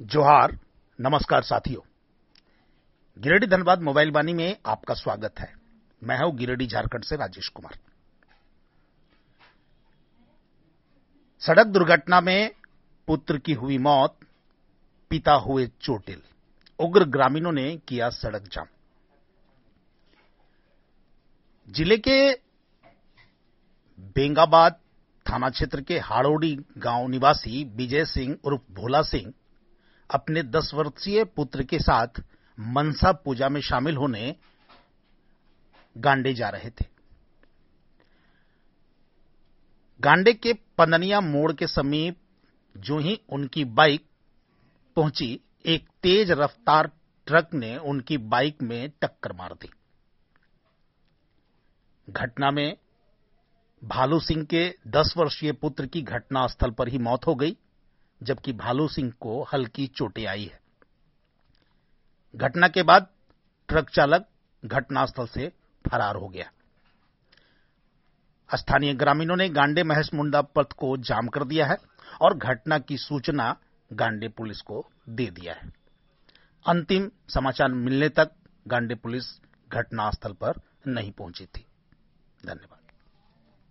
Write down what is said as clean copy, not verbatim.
जोहार, नमस्कार साथियों। गिरिडीह धनबाद मोबाइल वाणी में आपका स्वागत है। मैं हूं गिरिडीह झारखंड से राजेश कुमार। सड़क दुर्घटना में पुत्र की हुई मौत, पिता हुए चोटिल। उग्र ग्रामीणों ने किया सड़क जाम। जिले के बेंगाबाद थाना क्षेत्र के हाड़ोडी गांव निवासी विजय सिंह उर्फ भोला सिंह अपने 10 वर्षीय पुत्र के साथ मनसा पूजा में शामिल होने गांडे जा रहे थे। गांडे के पंदनिया मोड़ के समीप जो ही उनकी बाइक पहुंची, एक तेज रफ्तार ट्रक ने उनकी बाइक में टक्कर मार दी। घटना में भालू सिंह के 10 वर्षीय पुत्र की घटनास्थल पर ही मौत हो गई, जबकि भालू सिंह को हल्की चोटें आई है। घटना के बाद ट्रक चालक घटनास्थल से फरार हो गया। स्थानीय ग्रामीणों ने गांडे महेश मुंडा पथ को जाम कर दिया है और घटना की सूचना गांडे पुलिस को दे दिया है। अंतिम समाचार मिलने तक गांडे पुलिस घटनास्थल पर नहीं पहुंची थी। धन्यवाद।